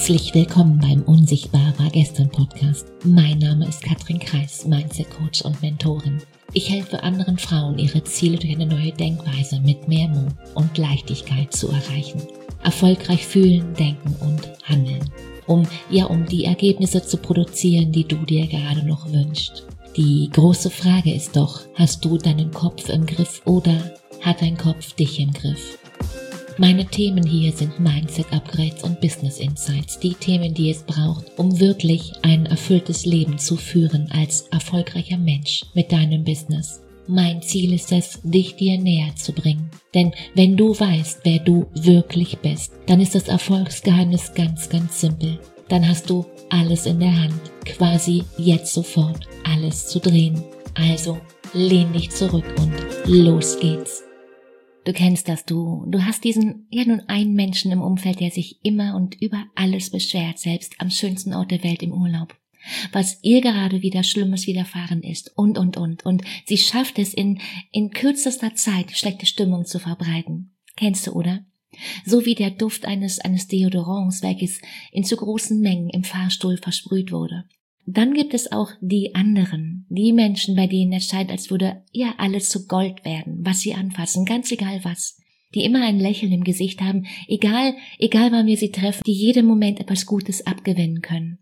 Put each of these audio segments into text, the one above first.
Herzlich willkommen beim Unsichtbar war gestern Podcast. Mein Name ist Katrin Kreis, Mindset Coach und Mentorin. Ich helfe anderen Frauen, ihre Ziele durch eine neue Denkweise mit mehr Mut und Leichtigkeit zu erreichen. Erfolgreich fühlen, denken und handeln. Um die Ergebnisse zu produzieren, die du dir gerade noch wünschst. Die große Frage ist doch, hast du deinen Kopf im Griff oder hat dein Kopf dich im Griff? Meine Themen hier sind Mindset-Upgrades und Business-Insights, die Themen, die es braucht, um wirklich ein erfülltes Leben zu führen als erfolgreicher Mensch mit deinem Business. Mein Ziel ist es, dich dir näher zu bringen. Denn wenn du weißt, wer du wirklich bist, dann ist das Erfolgsgeheimnis ganz, ganz simpel. Dann hast du alles in der Hand, quasi jetzt sofort alles zu drehen. Also lehn dich zurück und los geht's. Du kennst das, du hast diesen, nun einen Menschen im Umfeld, der sich immer und über alles beschwert, selbst am schönsten Ort der Welt im Urlaub. Was ihr gerade wieder Schlimmes widerfahren ist und. Und sie schafft es in kürzester Zeit, schlechte Stimmung zu verbreiten. Kennst du, oder? So wie der Duft eines Deodorants, welches in zu großen Mengen im Fahrstuhl versprüht wurde. Dann gibt es auch die anderen, die Menschen, bei denen es scheint, als würde alles zu Gold werden, was sie anfassen, ganz egal was. Die immer ein Lächeln im Gesicht haben, egal wann wir sie treffen, die jedem Moment etwas Gutes abgewinnen können.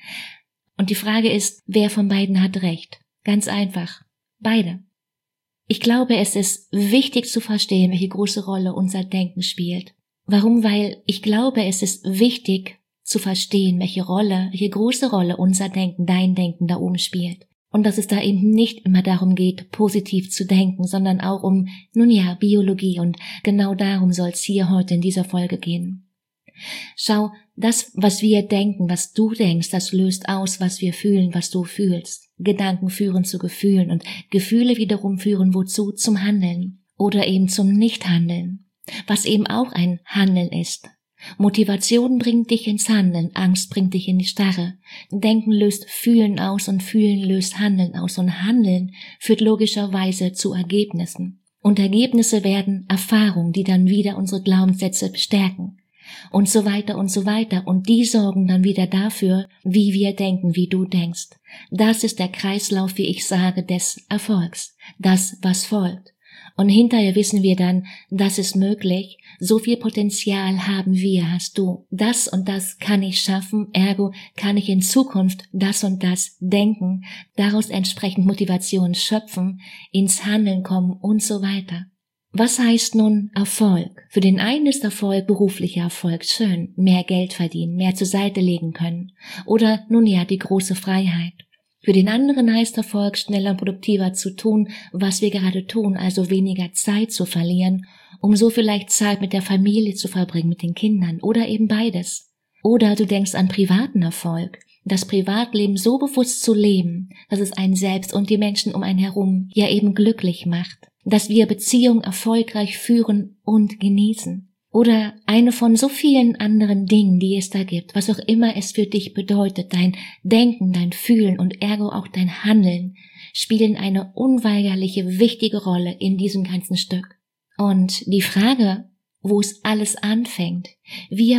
Und die Frage ist, wer von beiden hat recht? Ganz einfach, beide. Ich glaube, es ist wichtig zu verstehen, welche große Rolle unser Denken spielt. Warum? Weil ich glaube, es ist wichtig zu verstehen, welche große Rolle unser Denken, dein Denken da oben spielt. Und dass es da eben nicht immer darum geht, positiv zu denken, sondern auch um, Biologie, und genau darum soll es hier heute in dieser Folge gehen. Schau, das, was wir denken, was du denkst, das löst aus, was wir fühlen, was du fühlst. Gedanken führen zu Gefühlen und Gefühle wiederum führen wozu? Zum Handeln oder eben zum Nichthandeln, was eben auch ein Handeln ist. Motivation bringt dich ins Handeln, Angst bringt dich in die Starre. Denken löst Fühlen aus und Fühlen löst Handeln aus und Handeln führt logischerweise zu Ergebnissen. Und Ergebnisse werden Erfahrungen, die dann wieder unsere Glaubenssätze bestärken. Und so weiter und so weiter. Und die sorgen dann wieder dafür, wie wir denken, wie du denkst. Das ist der Kreislauf, wie ich sage, des Erfolgs. Das, was folgt. Und hinterher wissen wir dann, das ist möglich, so viel Potenzial haben wir, hast du. Das und das kann ich schaffen, ergo kann ich in Zukunft das und das denken, daraus entsprechend Motivation schöpfen, ins Handeln kommen und so weiter. Was heißt nun Erfolg? Für den einen ist Erfolg beruflicher Erfolg schön, mehr Geld verdienen, mehr zur Seite legen können. Oder die große Freiheit. Für den anderen heißt Erfolg, schneller und produktiver zu tun, was wir gerade tun, also weniger Zeit zu verlieren, um so vielleicht Zeit mit der Familie zu verbringen, mit den Kindern oder eben beides. Oder du denkst an privaten Erfolg, das Privatleben so bewusst zu leben, dass es einen selbst und die Menschen um einen herum eben glücklich macht, dass wir Beziehungen erfolgreich führen und genießen. Oder eine von so vielen anderen Dingen, die es da gibt, was auch immer es für dich bedeutet, dein Denken, dein Fühlen und ergo auch dein Handeln, spielen eine unweigerliche, wichtige Rolle in diesem ganzen Stück. Und die Frage, wo es alles anfängt, wie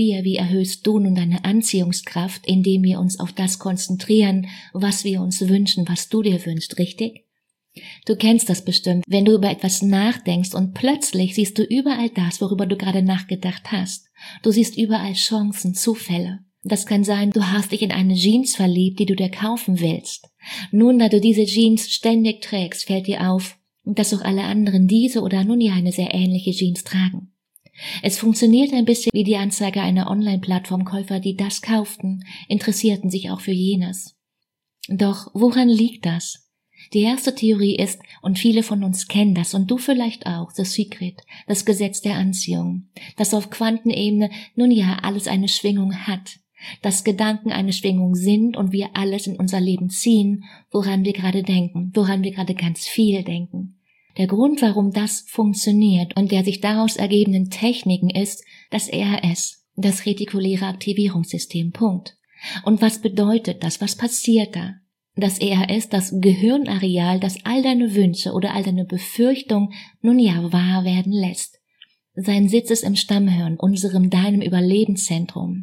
erhöhst du nun deine Anziehungskraft, indem wir uns auf das konzentrieren, was wir uns wünschen, was du dir wünschst, richtig? Du kennst das bestimmt, wenn du über etwas nachdenkst und plötzlich siehst du überall das, worüber du gerade nachgedacht hast. Du siehst überall Chancen, Zufälle. Das kann sein, du hast dich in eine Jeans verliebt, die du dir kaufen willst. Nun, da du diese Jeans ständig trägst, fällt dir auf, dass auch alle anderen diese oder eine sehr ähnliche Jeans tragen. Es funktioniert ein bisschen wie die Anzeige einer Online-Plattform. Käufer, die das kauften, interessierten sich auch für jenes. Doch woran liegt das? Die erste Theorie ist, und viele von uns kennen das und du vielleicht auch, The Secret, das Gesetz der Anziehung, das auf Quantenebene alles eine Schwingung hat, dass Gedanken eine Schwingung sind und wir alles in unser Leben ziehen, woran wir gerade denken, woran wir gerade ganz viel denken. Der Grund, warum das funktioniert und der sich daraus ergebenden Techniken ist das RAS, das retikuläre Aktivierungssystem, Punkt. Und was bedeutet das? Was passiert da? Das RAS, das Gehirnareal, das all deine Wünsche oder all deine Befürchtungen wahr werden lässt. Sein Sitz ist im Stammhirn, deinem Überlebenszentrum.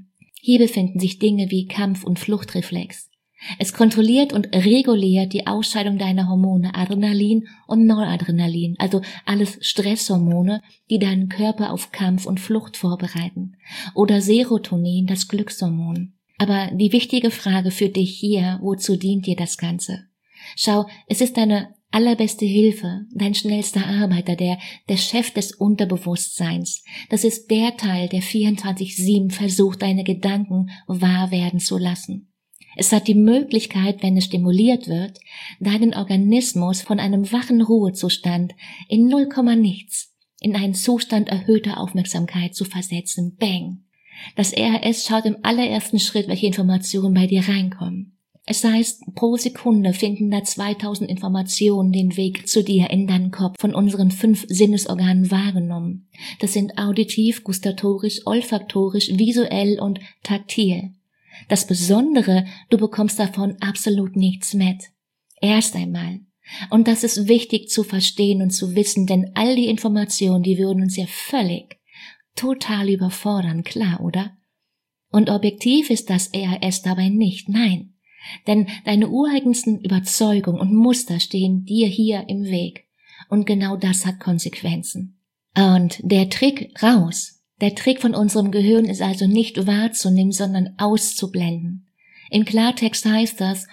Hier befinden sich Dinge wie Kampf- und Fluchtreflex. Es kontrolliert und reguliert die Ausscheidung deiner Hormone Adrenalin und Noradrenalin, also alles Stresshormone, die deinen Körper auf Kampf und Flucht vorbereiten. Oder Serotonin, das Glückshormon. Aber die wichtige Frage für dich hier, wozu dient dir das Ganze? Schau, es ist deine allerbeste Hilfe, dein schnellster Arbeiter, der Chef des Unterbewusstseins. Das ist der Teil, der 24/7 versucht, deine Gedanken wahr werden zu lassen. Es hat die Möglichkeit, wenn es stimuliert wird, deinen Organismus von einem wachen Ruhezustand in 0, nichts in einen Zustand erhöhter Aufmerksamkeit zu versetzen. Bang! Das RHS schaut im allerersten Schritt, welche Informationen bei dir reinkommen. Es heißt, pro Sekunde finden da 2000 Informationen den Weg zu dir in deinen Kopf, von unseren 5 Sinnesorganen wahrgenommen. Das sind auditiv, gustatorisch, olfaktorisch, visuell und taktil. Das Besondere, du bekommst davon absolut nichts mit. Erst einmal. Und das ist wichtig zu verstehen und zu wissen, denn all die Informationen, die würden uns ja völlig, total überfordern, klar, oder? Und objektiv ist das RHS dabei nicht, nein. Denn deine ureigensten Überzeugungen und Muster stehen dir hier im Weg. Und genau das hat Konsequenzen. Und der Trick von unserem Gehirn ist also nicht wahrzunehmen, sondern auszublenden. In Klartext heißt das,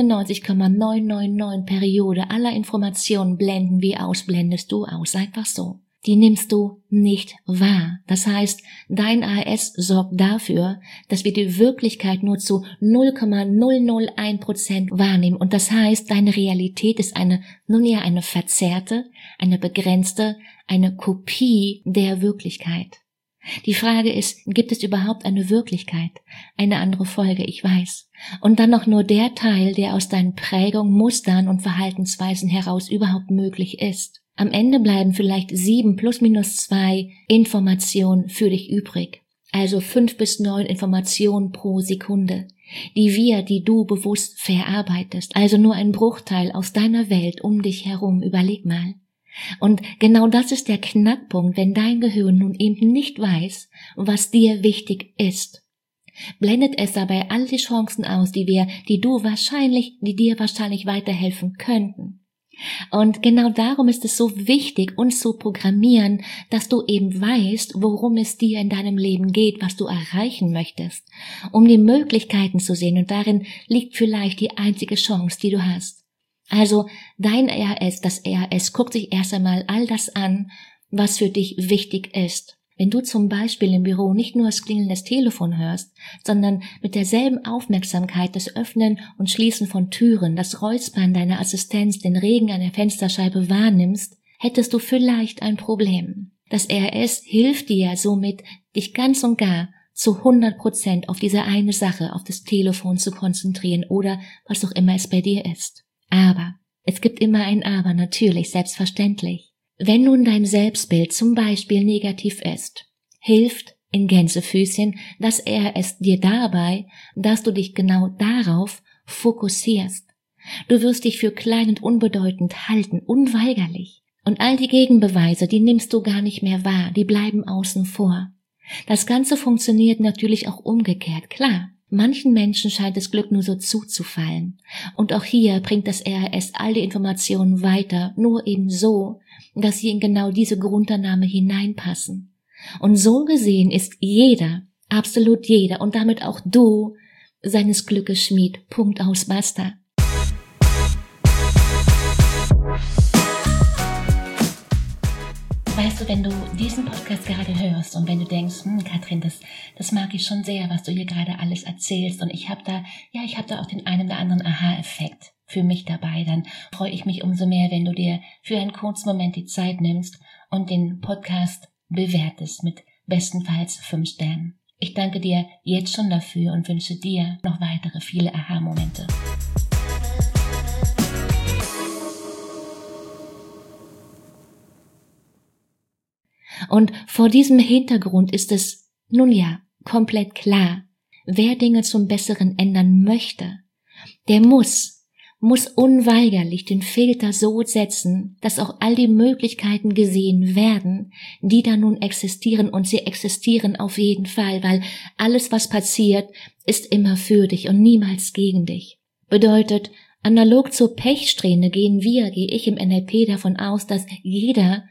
99,999 Periode aller Informationen blenden wir aus, blendest du aus, einfach so. Die nimmst du nicht wahr. Das heißt, dein RHS sorgt dafür, dass wir die Wirklichkeit nur zu 0,001% wahrnehmen. Und das heißt, deine Realität ist eine verzerrte, eine begrenzte, eine Kopie der Wirklichkeit. Die Frage ist, gibt es überhaupt eine Wirklichkeit? Eine andere Folge, ich weiß. Und dann noch nur der Teil, der aus deinen Prägungen, Mustern und Verhaltensweisen heraus überhaupt möglich ist. Am Ende bleiben vielleicht 7 ± 2 Informationen für dich übrig. Also 5 bis 9 Informationen pro Sekunde, die du bewusst verarbeitest. Also nur ein Bruchteil aus deiner Welt um dich herum, überleg mal. Und genau das ist der Knackpunkt, wenn dein Gehirn nun eben nicht weiß, was dir wichtig ist. Blendet es dabei all die Chancen aus, die dir wahrscheinlich weiterhelfen könnten. Und genau darum ist es so wichtig, uns zu programmieren, dass du eben weißt, worum es dir in deinem Leben geht, was du erreichen möchtest, um die Möglichkeiten zu sehen, und darin liegt vielleicht die einzige Chance, die du hast. Also dein das RHS guckt sich erst einmal all das an, was für dich wichtig ist. Wenn du zum Beispiel im Büro nicht nur das Klingeln des Telefons hörst, sondern mit derselben Aufmerksamkeit das Öffnen und Schließen von Türen, das Räuspern deiner Assistenz, den Regen an der Fensterscheibe wahrnimmst, hättest du vielleicht ein Problem. Das RHS hilft dir somit, dich ganz und gar zu 100% auf diese eine Sache, auf das Telefon zu konzentrieren oder was auch immer es bei dir ist. Aber, es gibt immer ein Aber, natürlich, selbstverständlich. Wenn nun dein Selbstbild zum Beispiel negativ ist, hilft in Gänsefüßchen das RHS dir dabei, dass du dich genau darauf fokussierst. Du wirst dich für klein und unbedeutend halten, unweigerlich. Und all die Gegenbeweise, die nimmst du gar nicht mehr wahr, die bleiben außen vor. Das Ganze funktioniert natürlich auch umgekehrt, klar. Manchen Menschen scheint das Glück nur so zuzufallen. Und auch hier bringt das RHS all die Informationen weiter, nur eben so, dass sie in genau diese Grundannahme hineinpassen. Und so gesehen ist jeder, absolut jeder, und damit auch du, seines Glückes Schmied. Punkt, aus, basta. Weißt du, wenn du diesen Podcast gerade hörst und wenn du denkst, Katrin, das mag ich schon sehr, was du hier gerade alles erzählst, und ich habe da auch den einen oder anderen Aha-Effekt für mich dabei, dann freue ich mich umso mehr, wenn du dir für einen kurzen Moment die Zeit nimmst und den Podcast bewertest mit bestenfalls 5 Sternen. Ich danke dir jetzt schon dafür und wünsche dir noch weitere viele Aha-Momente. Und vor diesem Hintergrund ist es, komplett klar, wer Dinge zum Besseren ändern möchte, der muss muss unweigerlich den Filter so setzen, dass auch all die Möglichkeiten gesehen werden, die da nun existieren, und sie existieren auf jeden Fall, weil alles, was passiert, ist immer für dich und niemals gegen dich. Bedeutet, analog zur Pechsträhne gehe ich im NLP davon aus, dass jeder,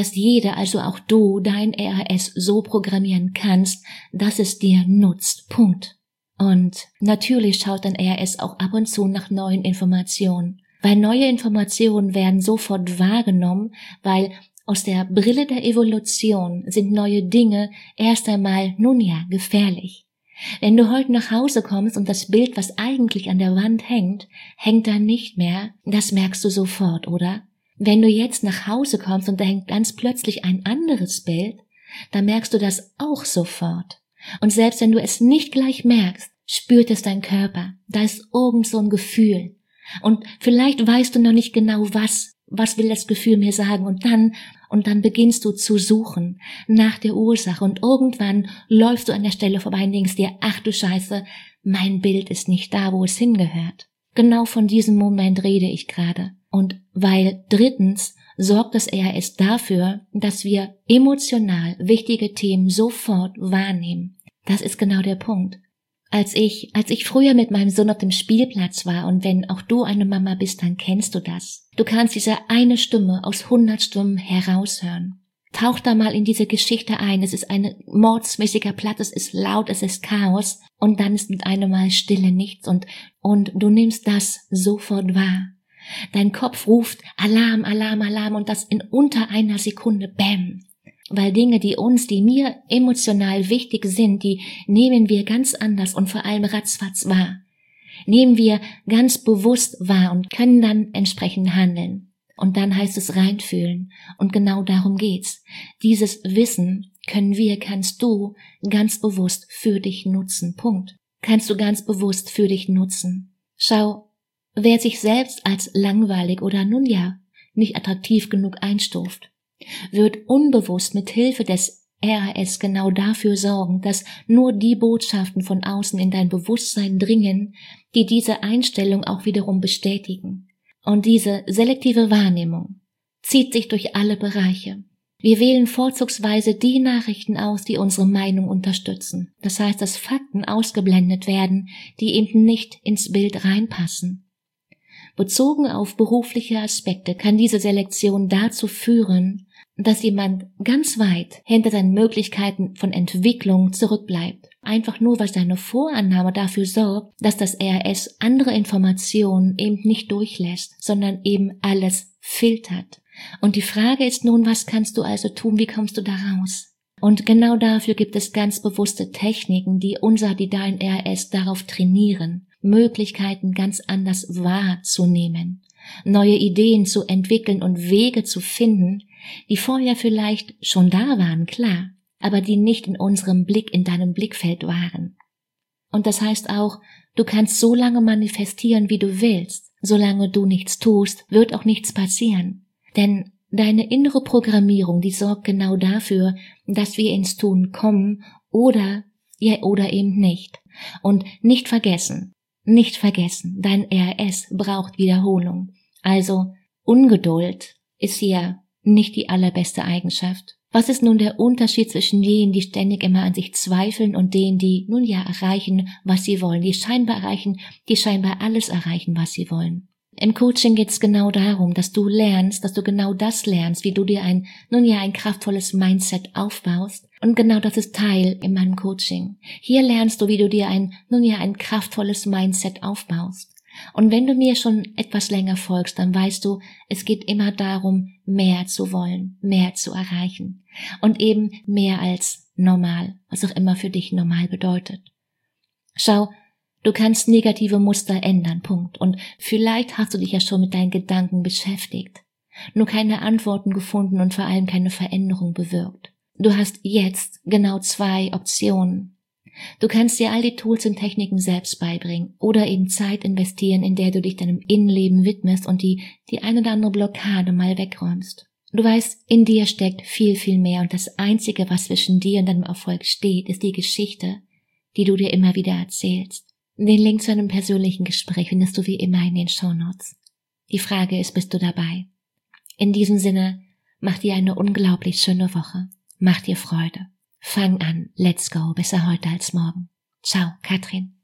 also auch du, dein RAS so programmieren kannst, dass es dir nutzt. Punkt. Und natürlich schaut dein RAS auch ab und zu nach neuen Informationen, weil neue Informationen werden sofort wahrgenommen, weil aus der Brille der Evolution sind neue Dinge erst einmal, gefährlich. Wenn du heute nach Hause kommst und das Bild, was eigentlich an der Wand hängt da nicht mehr, das merkst du sofort, oder? Wenn du jetzt nach Hause kommst und da hängt ganz plötzlich ein anderes Bild, dann merkst du das auch sofort. Und selbst wenn du es nicht gleich merkst, spürt es dein Körper. Da ist irgend so ein Gefühl. Und vielleicht weißt du noch nicht genau, was will das Gefühl mir sagen, und dann beginnst du zu suchen nach der Ursache, und irgendwann läufst du an der Stelle vorbei und denkst dir, ach du Scheiße, mein Bild ist nicht da, wo es hingehört. Genau von diesem Moment rede ich gerade. Und weil drittens sorgt das RAS dafür, dass wir emotional wichtige Themen sofort wahrnehmen. Das ist genau der Punkt. Als ich früher mit meinem Sohn auf dem Spielplatz war, und wenn auch du eine Mama bist, dann kennst du das. Du kannst diese eine Stimme aus 100 Stimmen heraushören. Tauch da mal in diese Geschichte ein. Es ist ein mordsmäßiger Platz, es ist laut, es ist Chaos, und dann ist mit einem Mal Stille, nichts, und du nimmst das sofort wahr. Dein Kopf ruft Alarm, Alarm, Alarm, und das in unter einer Sekunde, bam. Weil Dinge, die mir emotional wichtig sind, die nehmen wir ganz anders und vor allem ratzfatz wahr. Nehmen wir ganz bewusst wahr und können dann entsprechend handeln. Und dann heißt es reinfühlen. Und genau darum geht's. Dieses Wissen kannst du ganz bewusst für dich nutzen. Punkt. Kannst du ganz bewusst für dich nutzen. Schau, wer sich selbst als langweilig oder nicht attraktiv genug einstuft, wird unbewusst mit Hilfe des RAS genau dafür sorgen, dass nur die Botschaften von außen in dein Bewusstsein dringen, die diese Einstellung auch wiederum bestätigen. Und diese selektive Wahrnehmung zieht sich durch alle Bereiche. Wir wählen vorzugsweise die Nachrichten aus, die unsere Meinung unterstützen. Das heißt, dass Fakten ausgeblendet werden, die eben nicht ins Bild reinpassen. Bezogen auf berufliche Aspekte kann diese Selektion dazu führen, dass jemand ganz weit hinter seinen Möglichkeiten von Entwicklung zurückbleibt. Einfach nur, weil seine Vorannahme dafür sorgt, dass das RAS andere Informationen eben nicht durchlässt, sondern eben alles filtert. Und die Frage ist nun, was kannst du also tun, wie kommst du da raus? Und genau dafür gibt es ganz bewusste Techniken, die dein RAS darauf trainieren, Möglichkeiten ganz anders wahrzunehmen, neue Ideen zu entwickeln und Wege zu finden, die vorher vielleicht schon da waren, klar, aber die nicht in deinem Blickfeld waren. Und das heißt auch, du kannst so lange manifestieren, wie du willst. Solange du nichts tust, wird auch nichts passieren. Denn deine innere Programmierung, die sorgt genau dafür, dass wir ins Tun kommen oder eben nicht. Und nicht vergessen, dein RAS braucht Wiederholung. Also Ungeduld ist hier nicht die allerbeste Eigenschaft. Was ist nun der Unterschied zwischen denen, die ständig immer an sich zweifeln, und denen, die erreichen, was sie wollen, die scheinbar alles erreichen, was sie wollen? Im Coaching geht es genau darum, dass du genau das lernst, wie du dir ein kraftvolles Mindset aufbaust. Und genau das ist Teil in meinem Coaching. Hier lernst du, wie du dir ein kraftvolles Mindset aufbaust. Und wenn du mir schon etwas länger folgst, dann weißt du, es geht immer darum, mehr zu wollen, mehr zu erreichen. Und eben mehr als normal, was auch immer für dich normal bedeutet. Schau, du kannst negative Muster ändern, Punkt. Und vielleicht hast du dich ja schon mit deinen Gedanken beschäftigt, nur keine Antworten gefunden und vor allem keine Veränderung bewirkt. Du hast jetzt genau 2 Optionen. Du kannst dir all die Tools und Techniken selbst beibringen oder eben Zeit investieren, in der du dich deinem Innenleben widmest und die eine oder andere Blockade mal wegräumst. Du weißt, in dir steckt viel, viel mehr, und das Einzige, was zwischen dir und deinem Erfolg steht, ist die Geschichte, die du dir immer wieder erzählst. Den Link zu einem persönlichen Gespräch findest du wie immer in den Shownotes. Die Frage ist, bist du dabei? In diesem Sinne, mach dir eine unglaublich schöne Woche. Mach dir Freude. Fang an. Let's go. Besser heute als morgen. Ciao, Katrin.